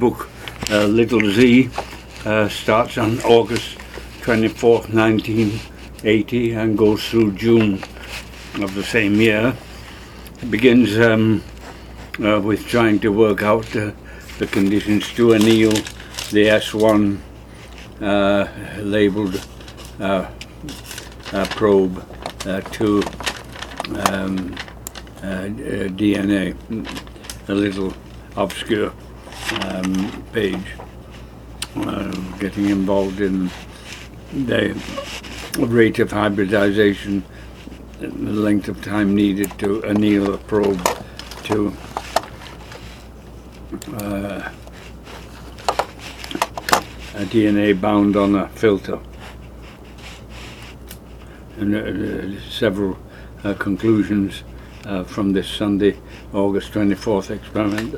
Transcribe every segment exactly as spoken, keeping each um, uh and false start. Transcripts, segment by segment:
book uh, Little Z uh, starts on August twenty-fourth, nineteen eighty, and goes through June of the same year. It begins um, uh, with trying to work out uh, the conditions to anneal the S one uh, labelled uh, uh, probe uh, to um, uh, D N A, a little obscure um, page, uh, getting involved in the rate of hybridization, the length of time needed to anneal a probe to uh, a D N A bound on a filter, and uh, several uh, conclusions uh, from this Sunday, August twenty-fourth experiment.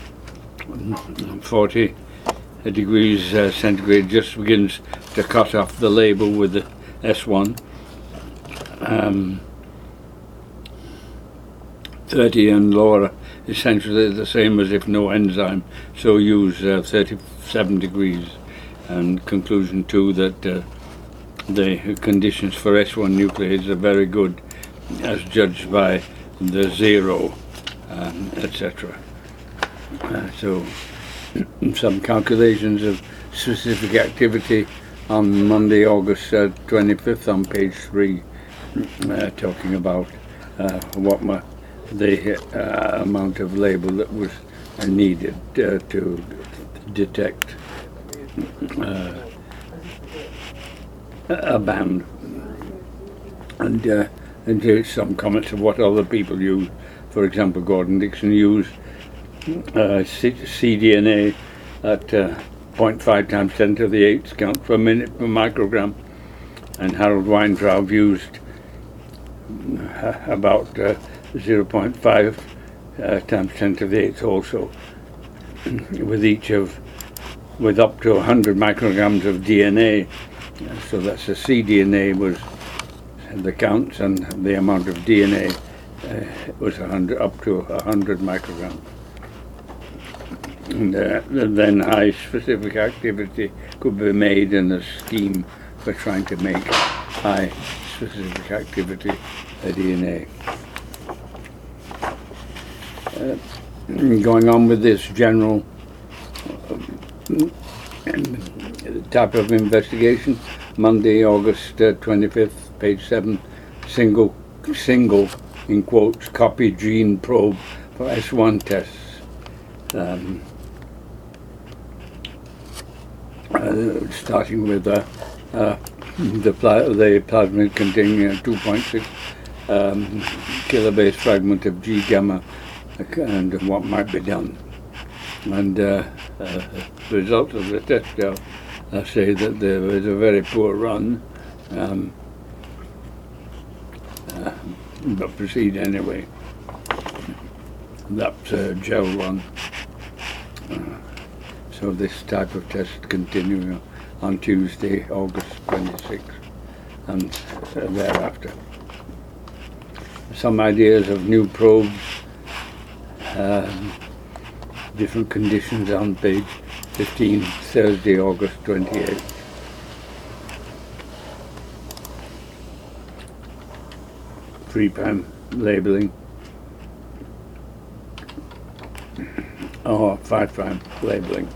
forty degrees uh, centigrade just begins to cut off the label with the S one. Um, thirty and lower, essentially the same as if no enzyme, so use uh, thirty-seven degrees. And conclusion two, that uh, the conditions for S one nucleases are very good as judged by the zero, um, et cetera. Uh, so some calculations of specific activity on Monday, August uh, twenty-fifth on page three, uh, talking about uh, what my, the uh, amount of label that was uh, needed uh, to detect uh, a band, and uh, and here's some comments of what other people use. For example, Gordon Dixon used uh, cDNA at uh, zero point five times ten to the eighth count per minute per microgram, and Harold Weintraub used uh, about uh, zero point five uh, times ten to the eighth also, with each of with up to one hundred micrograms of D N A. So that's the cDNA was the counts, and the amount of D N A uh, was one hundred, up to one hundred micrograms. And uh, then high specific activity could be made in a scheme for trying to make high specific activity uh, D N A. Uh, going on with this general type of investigation, Monday, August uh, twenty-fifth, page seven, single, single, in quotes, copy gene probe for S one tests. Um, uh, starting with uh, uh, the, pla the plasmid containing a two point six um, kilobase fragment of G gamma, and what might be done. And uh, uh, the results of the test uh, uh, say that there was a very poor run, um, uh, but proceed anyway. That's a gel run. Uh, so this type of test continuing on Tuesday, August twenty-sixth, and uh, thereafter. Some ideas of new probes. Um, different conditions on page fifteen, Thursday, August twenty-eighth. Three prime labeling, or five prime labeling,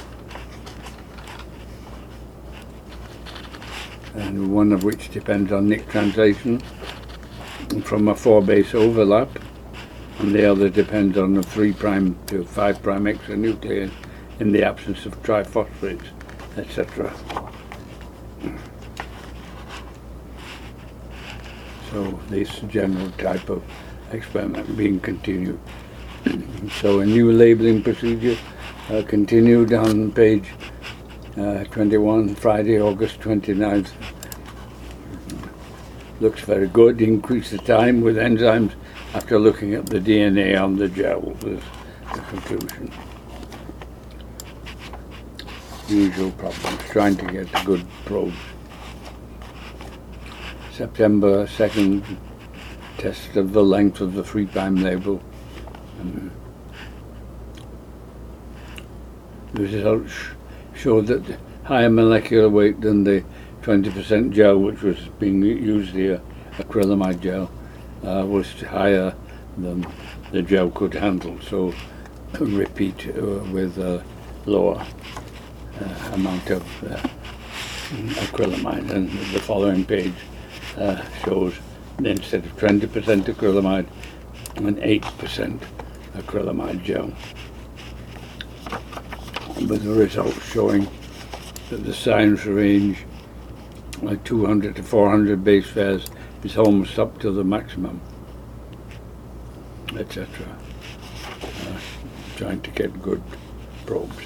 and one of which depends on Nick translation from a four base overlap, and the other depends on the three prime to five prime exonuclease in the absence of triphosphates, et cetera. So this general type of experiment being continued. So a new labeling procedure uh, continued on page uh, twenty-one, Friday, August twenty-ninth. Looks very good. Increase the time with enzymes after looking at the D N A on the gel was the conclusion. Usual problems, trying to get a good probe. September second, test of the length of the three prime label. Um, the results showed that the higher molecular weight than the twenty percent gel which was being used here, acrylamide gel, uh, was higher than the gel could handle. So repeat uh, with a lower uh, amount of uh, acrylamide. And the following page uh, shows instead of twenty percent acrylamide, an eight percent acrylamide gel, with the results showing that the science range, like two hundred to four hundred base pairs, is almost up to the maximum, et cetera. Uh, trying to get good probes.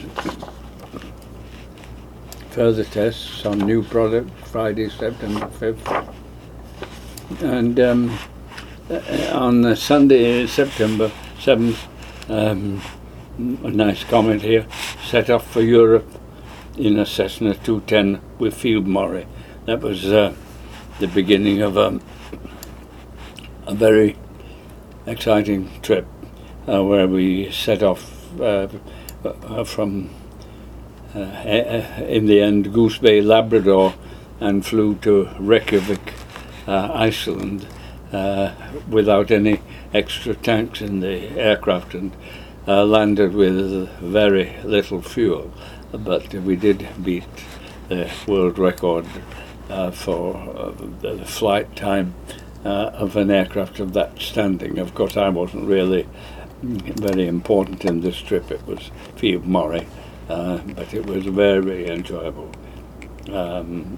Further tests on new product Friday, September fifth, and um, on uh, Sunday, September seventh, um, a nice comment here, set off for Europe in a Cessna two ten with Field Murray. That was uh, the beginning of um, a very exciting trip uh, where we set off uh, from, uh, in the end, Goose Bay, Labrador, and flew to Reykjavik, uh, Iceland, uh, without any extra tanks in the aircraft, and uh, landed with very little fuel. But we did beat the world record uh, for uh, the flight time uh, of an aircraft of that standing. Of course, I wasn't really very important in this trip. It was Field Murray, uh, but it was very enjoyable. Um,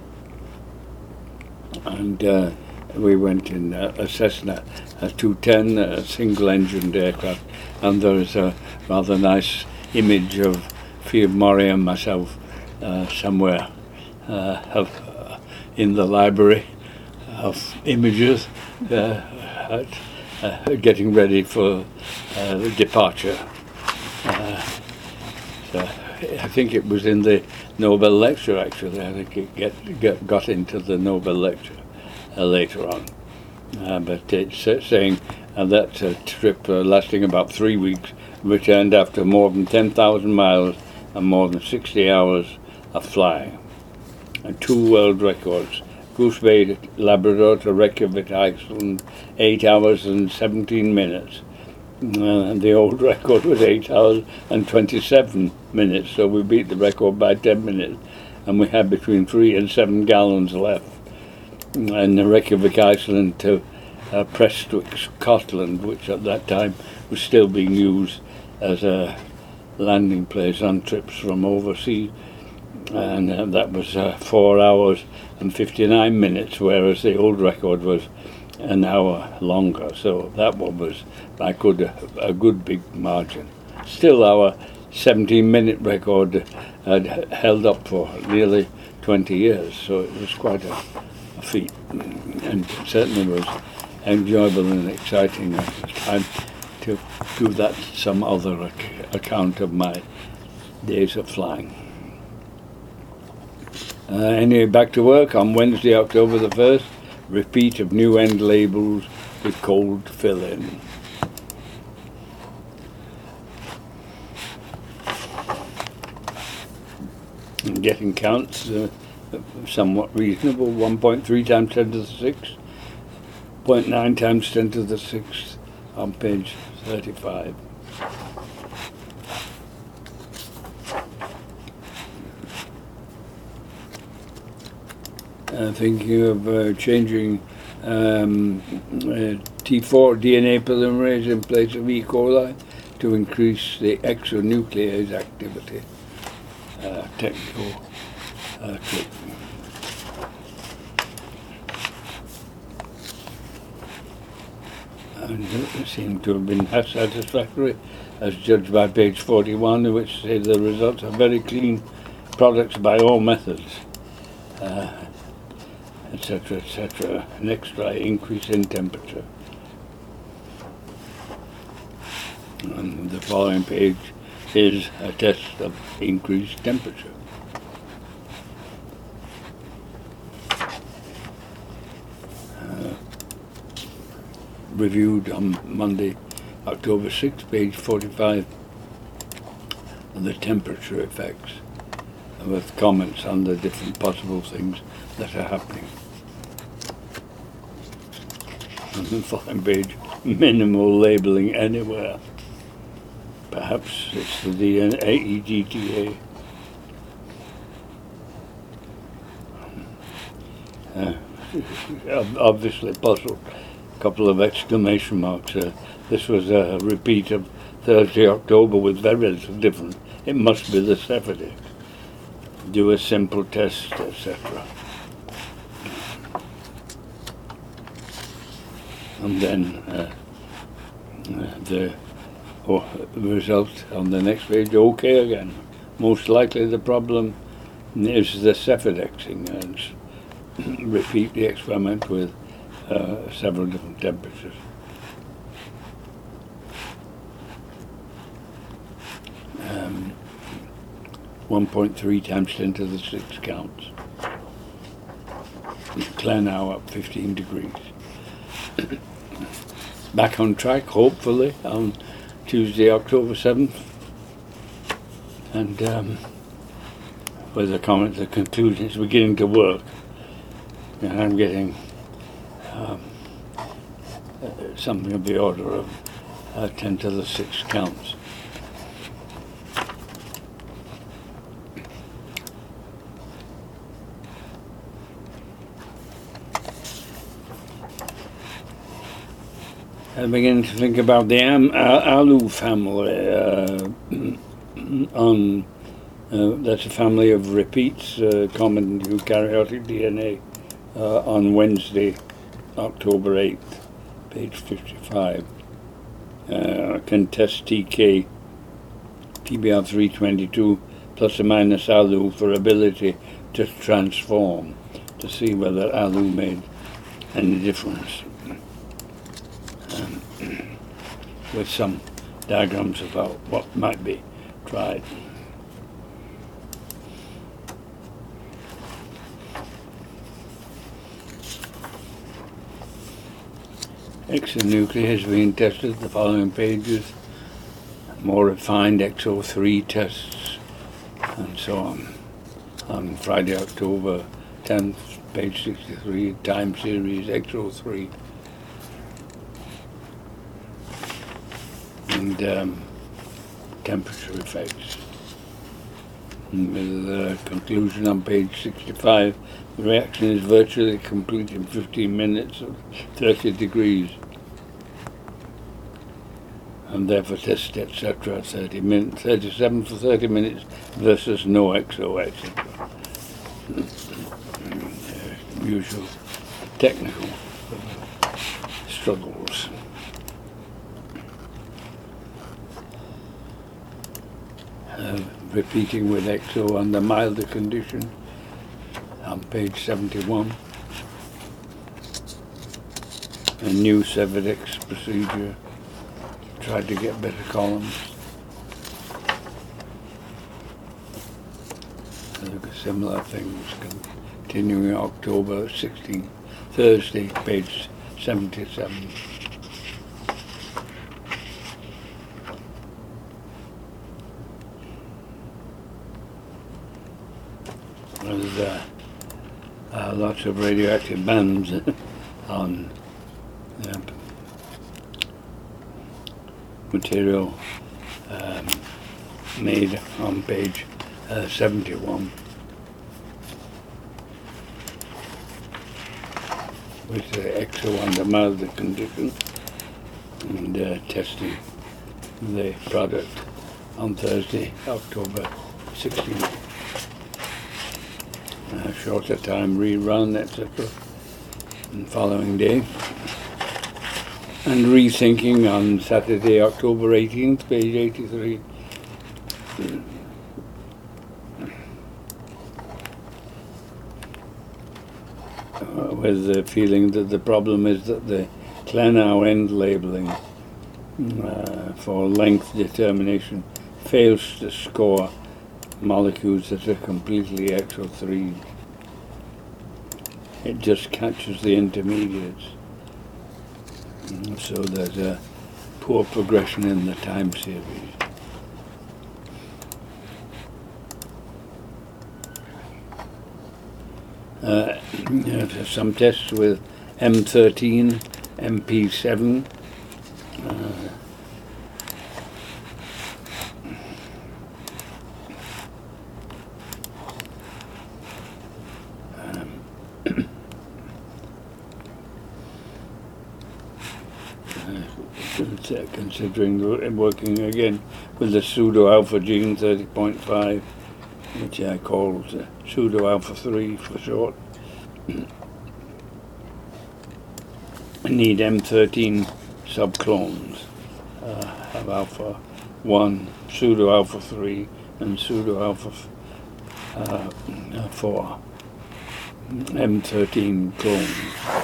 and uh, we went in uh, a Cessna a two ten, a single-engined aircraft, and there's a rather nice image of Field Murray and myself uh, somewhere uh, of, uh, in the library of images, uh, at, uh, getting ready for uh, departure. Uh, so I think it was in the Nobel lecture, actually. I think it get, get, got into the Nobel lecture uh, later on. Uh, but it's uh, saying uh, that uh, trip uh, lasting about three weeks returned after more than ten thousand miles and more than sixty hours of flying. And two world records. Goose Bay, Labrador to Reykjavik, Iceland, eight hours and seventeen minutes. Uh, and the old record was eight hours and twenty-seven minutes, so we beat the record by ten minutes. And we had between three and seven gallons left. And the Reykjavik, Iceland to uh, Prestwick, Scotland, which at that time was still being used as a landing place on trips from overseas, and uh, that was uh, four hours and fifty-nine minutes, whereas the old record was an hour longer. So that one was by good a, a good big margin. Still, our seventeen-minute record had held up for nearly twenty years, so it was quite a, a feat, and it certainly was enjoyable and exciting at the time to do that. Some other ac- account of my days of flying. Uh, anyway, back to work on Wednesday, October the first. Repeat of new end labels with cold fill-in. And getting counts uh, somewhat reasonable. one point three times ten to the sixth, zero point nine times ten to the sixth on page thirty-five. Uh, thinking of uh, changing um, uh, T four D N A polymerase in place of E. coli to increase the exonuclease activity. Uh, technical uh, trick. And it seemed to have been satisfactory, as judged by page forty-one, which says the results are very clean products by all methods. Uh, etc, et cetera. Next try, increase in temperature. And the following page is a test of increased temperature. Uh, reviewed on Monday, October sixth, page forty-five. the temperature effects, with comments on the different possible things that are happening. On the following page, minimal labelling anywhere. Perhaps it's the D N A E D T A. Uh, obviously puzzled. A couple of exclamation marks. Uh, this was a repeat of Thursday, October with very little difference. It must be the Sephidex. Do a simple test, et cetera. And then uh, uh, the oh, result on the next page, okay again. Most likely the problem is the Cephidexing, and repeat the experiment with uh, several different temperatures. Um, one point three times ten to the six counts. Glenau up fifteen degrees. Back on track, hopefully, on Tuesday, October seventh. And um, with the comment, the conclusion is beginning to work. And I'm getting um, something of the order of uh, ten to the six counts. I begin to think about the Am- Alu family. Uh, on uh, that's a family of repeats uh, common to eukaryotic D N A uh, on Wednesday, October eighth, page fifty-five. Uh, can test T K, T B R three twenty-two plus or minus Alu for ability to transform, to see whether Alu made any difference. Um, with some diagrams about what might be tried. Exonuclei has been tested, the following pages, more refined X O three tests, and so on. On Friday, October tenth, page sixty-three, time series X O three. And um, temperature effects. And with the conclusion on page sixty-five, the reaction is virtually complete in fifteen minutes of thirty degrees. And therefore test, et cetera, thirty minutes, thirty-seven for thirty minutes versus no X O, et cetera. uh, usual technical struggles. Uh, repeating with X O under milder condition on page seventy-one. A new Cephidex's procedure, tried to get better columns. Look at similar things continuing October sixteenth, Thursday, page seventy-seven. There's uh, uh, lots of radioactive bands on uh, material um, made on page uh, seventy-one with the X O under milder condition and uh, testing the product on Thursday, October sixteenth. Uh, shorter time rerun, et cetera, and following day. And rethinking on Saturday, October eighteenth, page eighty-three. Uh, with the feeling that the problem is that the Glenau end labeling uh, for length determination fails to score molecules that are completely X O three. It just catches the intermediates. So there's a poor progression in the time series. uh, some tests with M thirteen, M P seven, uh, considering working again with the pseudo-alpha gene thirty point five, which I called uh, pseudo-alpha three for short. I need M thirteen subclones uh, of alpha one, pseudo-alpha three, and pseudo-alpha uh, four M thirteen clones.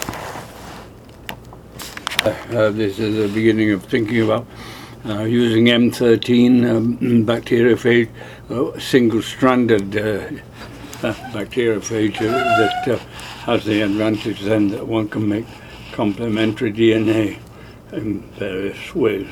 Uh, this is the beginning of thinking about uh, using M thirteen um, bacteriophage, uh, single-stranded uh, uh, bacteriophage uh, that uh, has the advantage then that one can make complementary D N A in various ways.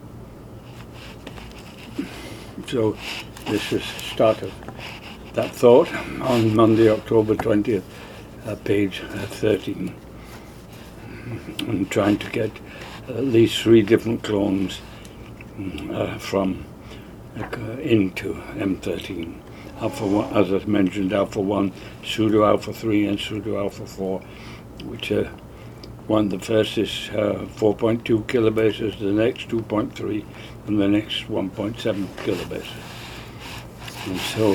So this is the start of that thought on Monday, October twentieth, uh, page uh, thirteen. I'm trying to get at least three different clones uh, from uh, into M thirteen. Alpha one, as I mentioned, alpha one, pseudo alpha three, and pseudo alpha four, which are one. The first is uh, four point two kilobases, the next two point three, and the next one point seven kilobases. And so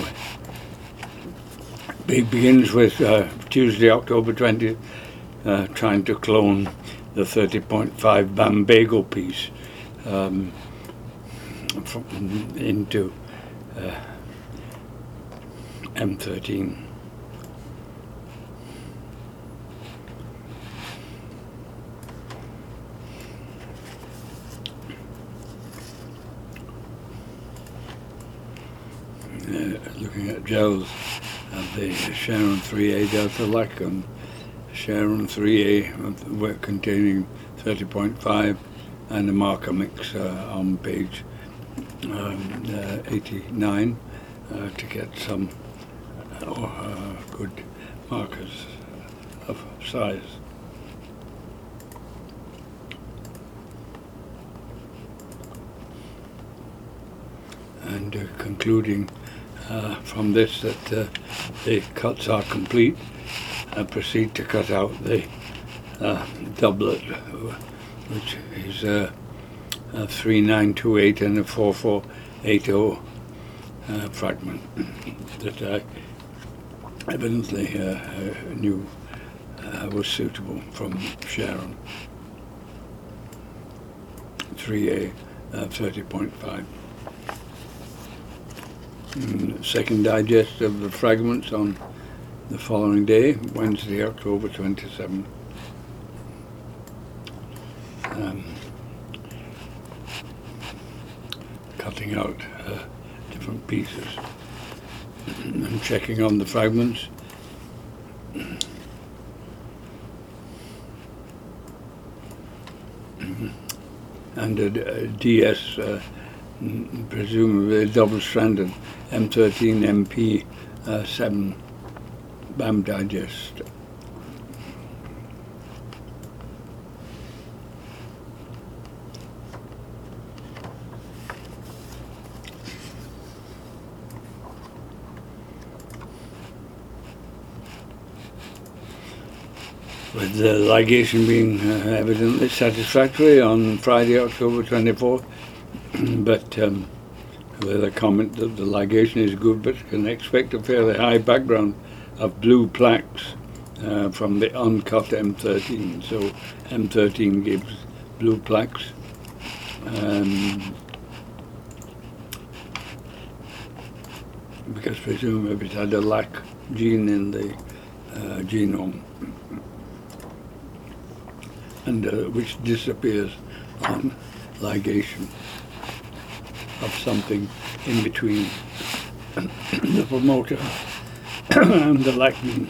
it begins with uh, Tuesday, October twentieth. Uh, trying to clone the thirty point five Bambago piece um, from, into uh, M thirteen. Uh, looking at gels of the Sharon three A delta lacum. Sharon three A containing thirty point five, and a marker mix uh, on page um, uh, eighty-nine uh, to get some uh, uh, good markers of size. And uh, concluding uh, from this that uh, the cuts are complete. I proceed to cut out the uh, doublet, which is uh, a three nine two eight and a four four eight zero uh, fragment that I evidently uh, knew uh, was suitable from Sharon three A uh, thirty point five. Mm, second digest of the fragments on the following day, Wednesday, October twenty-seventh. Um, cutting out uh, different pieces and checking on the fragments. And a, a D S, uh, presumably double-stranded M thirteen M P seven BAM digest. With the ligation being uh, evidently satisfactory on Friday, October twenty-fourth, but um, with a comment that the ligation is good, but can expect a fairly high background of blue plaques uh, from the uncut M thirteen. So M thirteen gives blue plaques. Um, because presumably it had a lac gene in the uh, genome, and uh, which disappears on ligation of something in between the promoter and the lactin.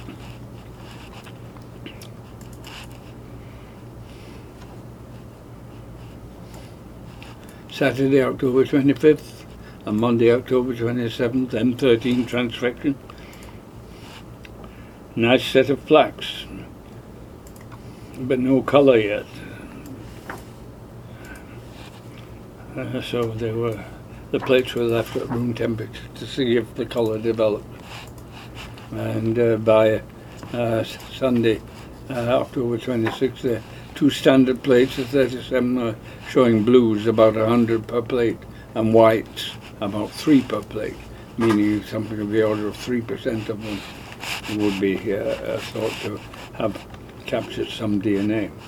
Saturday, October twenty-fifth, and Monday, October twenty-seventh, M thirteen transfection. Nice set of plaques, but no colour yet. Uh, so they were, the plates were left at room temperature to see if the colour developed. And uh, by uh, Sunday, uh, October twenty-sixth, the two standard plates of thirty-seven are showing blues about one hundred per plate and whites about three per plate, meaning something of the order of three percent of them would be uh, thought to have captured some D N A.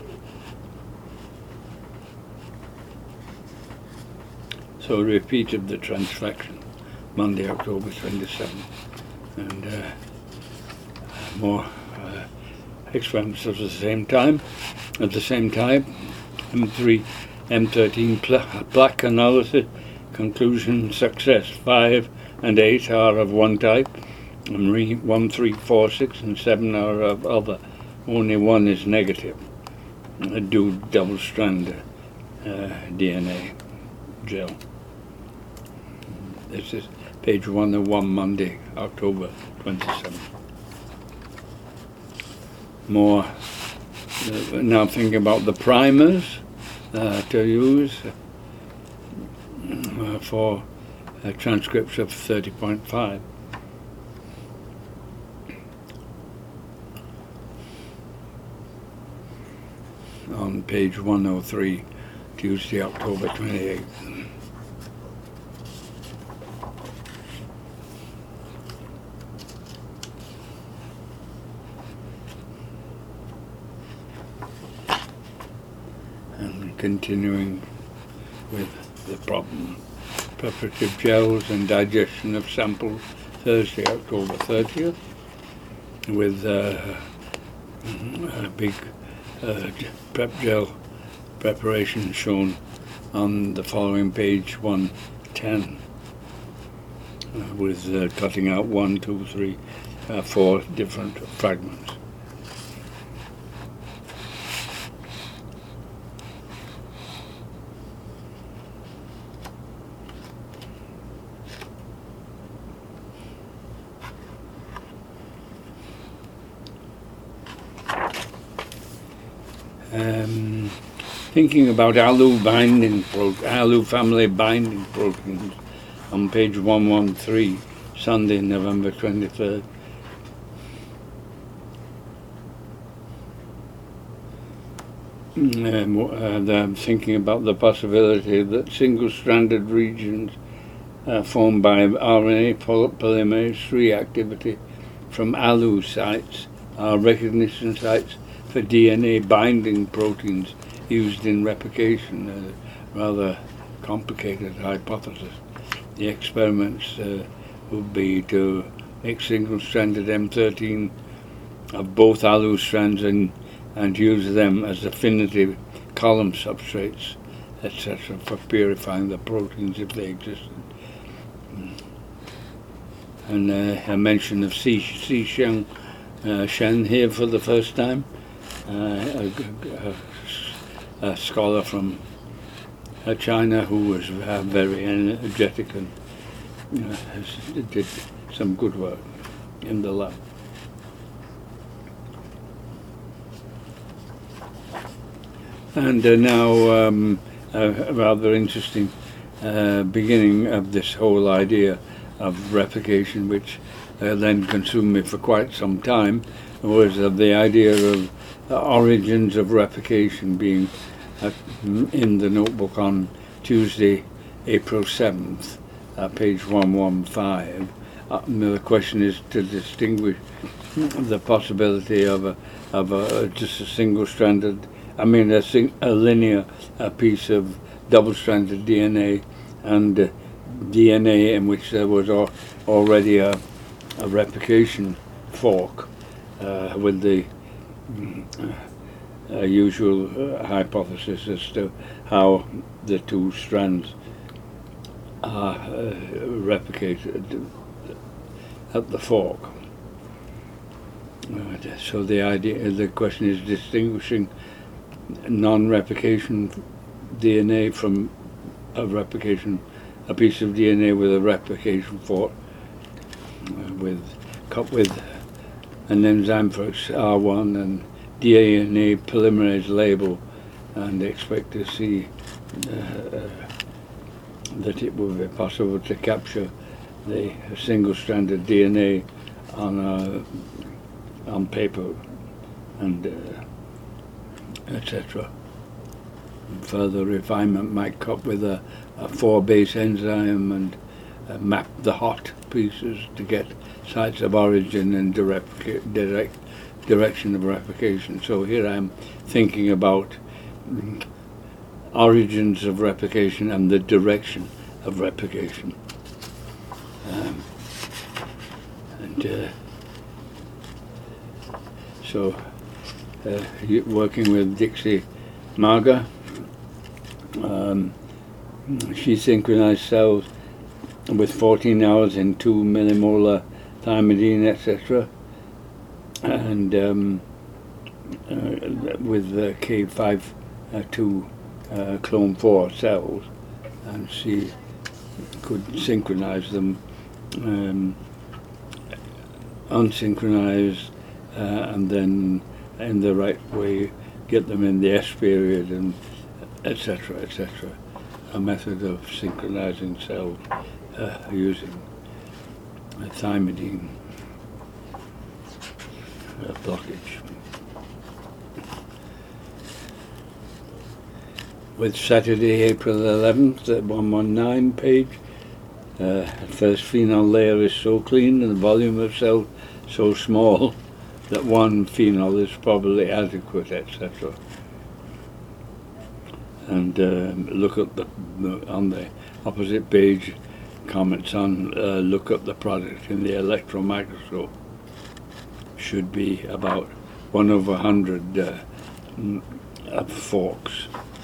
So repeat of the transfection, Monday, October twenty-seventh, and uh, more uh, experiments at the same time. At the same time, M three, M thirteen pl plaque analysis, conclusion success. Five and eight are of one type, and one, three, four, six, and seven are of other. Only one is negative. A do double-strand uh, D N A gel. This is page one oh one, Monday, October twenty-seventh. More, uh, now thinking about the primers uh, to use uh, for uh, transcripts of thirty point five. On page one oh three, Tuesday, October twenty-eighth. And continuing with the problem, preparative gels and digestion of samples, Thursday, October thirtieth, with uh, a big uh, prep gel preparation shown on the following page, one ten, uh, with uh, cutting out one, two, three, uh, four different fragments. Um, thinking about ALU binding pro ALU family binding proteins on page one thirteen, Sunday, November twenty-third. Um, uh, I'm thinking about the possibility that single-stranded regions uh, formed by R N A polymerase reactivity from ALU sites are recognition sites for D N A binding proteins used in replication. A rather complicated hypothesis. The experiments uh, would be to make single-stranded M thirteen of both ALU strands and, and use them as affinity column substrates, et cetera, for purifying the proteins if they existed. And uh, a mention of Xi Shen, uh, Shen here for the first time. Uh, a, a, a scholar from uh, China who was uh, very energetic and uh, has, did some good work in the lab. And uh, now um, a rather interesting uh, beginning of this whole idea of replication, which uh, then consumed me for quite some time, was uh, the idea of the origins of replication being uh, in the notebook on Tuesday, April seventh, uh, page one fifteen. Uh, the question is to distinguish the possibility of a, of a, just a single-stranded, I mean a, sing, a linear a piece of double-stranded D N A and uh, D N A in which there was al already a, a replication fork uh, with the uh, usual uh, hypothesis as to how the two strands are uh, replicated at the fork. Uh, so the idea, the question is distinguishing non-replication D N A from a replication, a piece of D N A with a replication fork, uh, with cut with an enzyme for R one and D N A polymerase label, and expect to see uh, uh, that it will be possible to capture the single-stranded D N A on uh, on paper and uh, et cetera. Further refinement might come with a, a four-base enzyme and uh, map the hot pieces to get sites of origin and direct, direct direction of replication. So here I am thinking about mm, origins of replication and the direction of replication. Um, and uh, so uh, working with Dixie Marga, um, she synchronized cells with fourteen hours in two millimolar thymidine, et cetera, and um, uh, with uh, K five two uh, clone four cells, and she could synchronize them, um, unsynchronize, uh, and then in the right way get them in the S period, and et cetera, et cetera. A method of synchronizing cells uh, using a thymidine uh, blockage. With Saturday, April eleventh, at one nineteen page, uh, first phenol layer is so clean and the volume of cell so small that one phenol is probably adequate, et cetera. And uh, look at the, the on the opposite page, comments on uh, look up the product in the electron microscope. Should be about one over a hundred uh, uh, forks.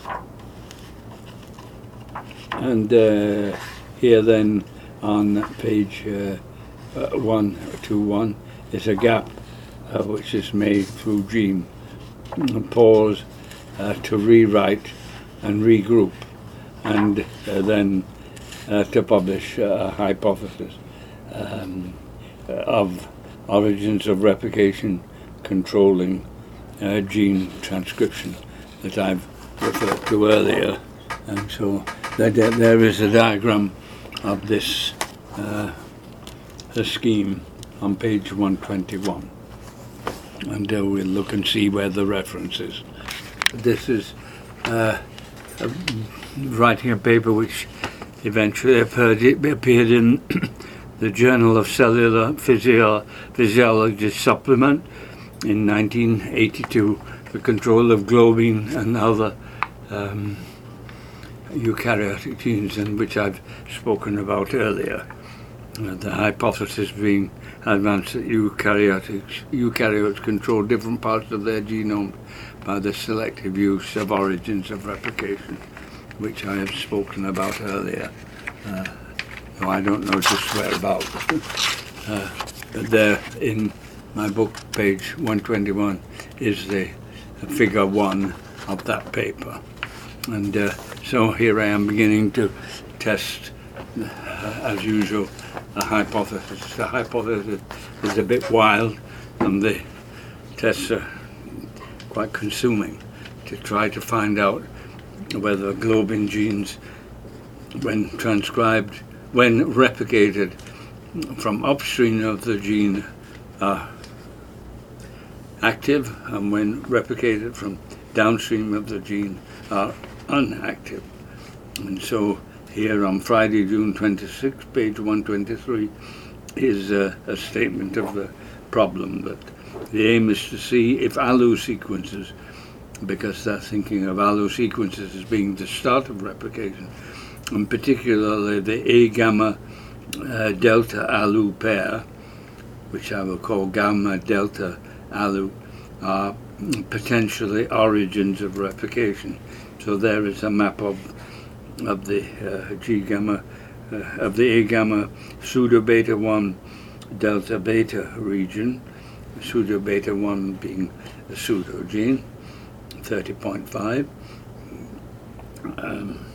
And uh, here then on page uh, uh, one two one is a gap uh, which is made through gene. Pause uh, to rewrite and regroup, and uh, then uh, to publish a hypothesis um, of origins of replication controlling uh, gene transcription that I've referred to earlier. And so there, there is a diagram of this uh, scheme on page one twenty-one, and uh, we'll look and see where the reference is. This is uh, Uh, writing a paper which eventually appeared, appeared in the Journal of Cellular Physio Physiology Supplement in nineteen eighty-two, the control of globin and other um, eukaryotic genes, in which I've spoken about earlier. Uh, the hypothesis being advanced that eukaryotes, eukaryotes control different parts of their genome by the selective use of origins of replication, which I have spoken about earlier. Uh, so I don't know just whereabouts. uh, but there in my book, page one twenty-one, is the uh, figure one of that paper. And uh, so here I am beginning to test, uh, as usual, a hypothesis. The hypothesis is a bit wild, and the tests are quite consuming to try to find out whether globin genes, when transcribed, when replicated from upstream of the gene, are active, and when replicated from downstream of the gene are unactive. And so here on Friday, June twenty-sixth, page one twenty-three, is uh, a statement of the problem that the aim is to see if ALU sequences, because they're thinking of ALU sequences as being the start of replication, and particularly the A gamma uh, delta ALU pair, which I will call gamma delta ALU, are potentially origins of replication. So there is a map of of the uh, G gamma uh, of the A gamma pseudo beta one delta beta region. Pseudo beta one being a pseudo gene, thirty point five, um,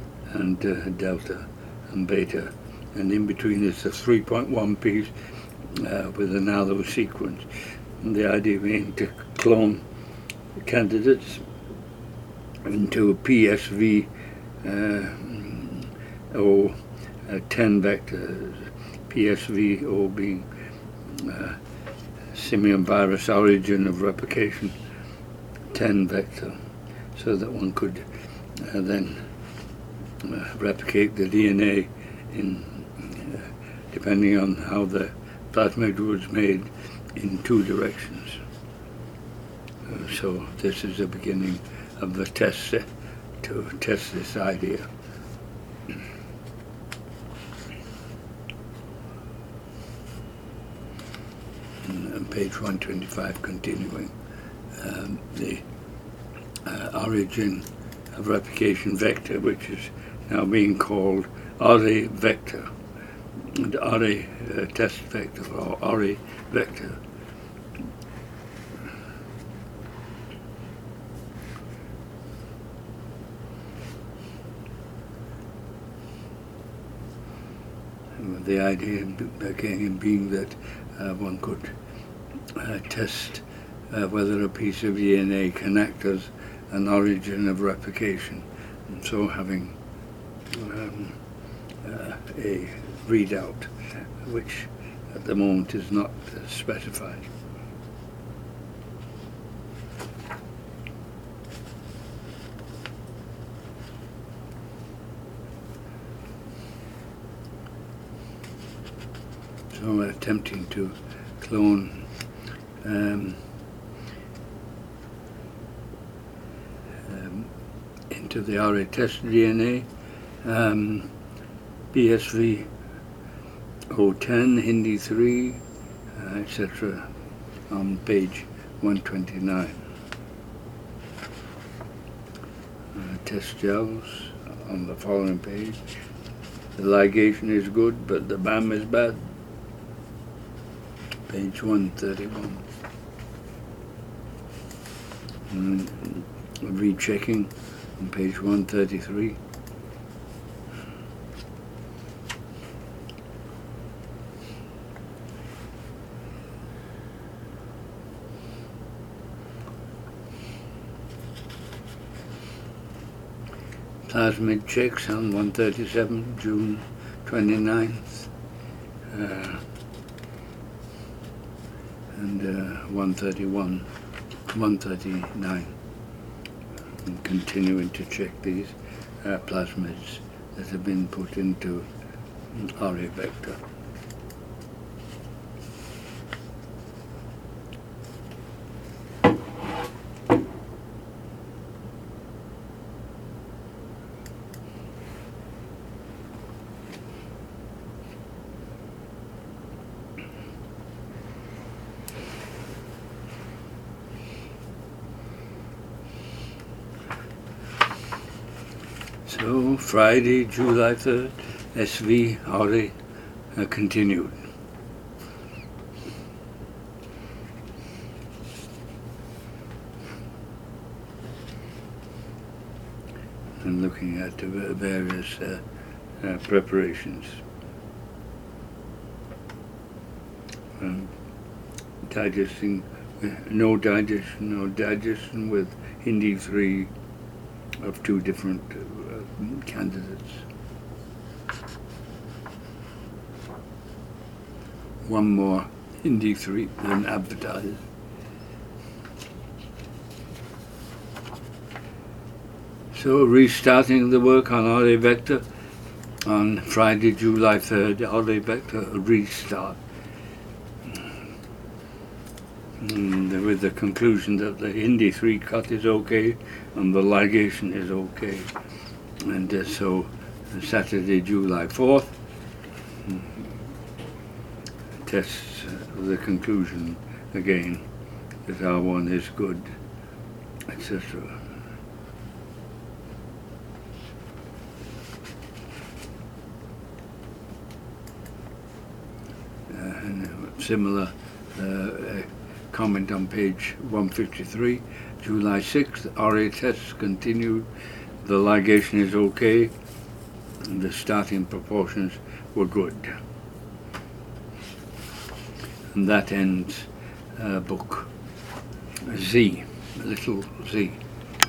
and uh, delta and beta, and in between is the three point one piece uh, with an allo sequence. And the idea being to clone candidates into a P S V uh, or uh, ten vectors, P S V O being uh, simian virus origin of replication, ten vector, so that one could uh, then uh, replicate the D N A in, uh, depending on how the plasmid was made, in two directions. Uh, so this is the beginning of the test set to test this idea. On page one twenty-five, continuing, um, the uh, origin of replication vector, which is now being called R A vector, and R A uh, test vector, or R A vector. The idea again being that uh, one could uh, test uh, whether a piece of D N A can act as an origin of replication, and so having um, uh, a readout which at the moment is not uh, specified. So attempting to clone um, um, into the R A test D N A, um, P S V O ten, Hindi three, uh, et cetera on page one twenty-nine. Uh, test gels on the following page. The ligation is good, but the B A M is bad. Page one thirty-one. And rechecking on page one thirty-three. Plasmid checks on one thirty-seven, June twenty-ninth. Uh, and uh, one thirty-one, one thirty-nine. And continuing to check these uh, plasmids that have been put into R A vector. So Friday, July third, S V R A uh, continued. And looking at the various uh, uh, preparations. Um, digesting, uh, no digestion, no digestion with Hindi three of two different uh, candidates. One more Hindi three than advertised. So restarting the work on R A vector on Friday, July third, R A vector restart. And with the conclusion that the Hindi three cut is okay and the ligation is okay. And uh, so Saturday, July fourth, tests uh, the conclusion again that R one is good, et cetera. Uh, and similar uh, comment on page one fifty-three, July sixth, R A tests continued, the ligation is okay, and the starting proportions were good. and that ends uh, book Z, little Z.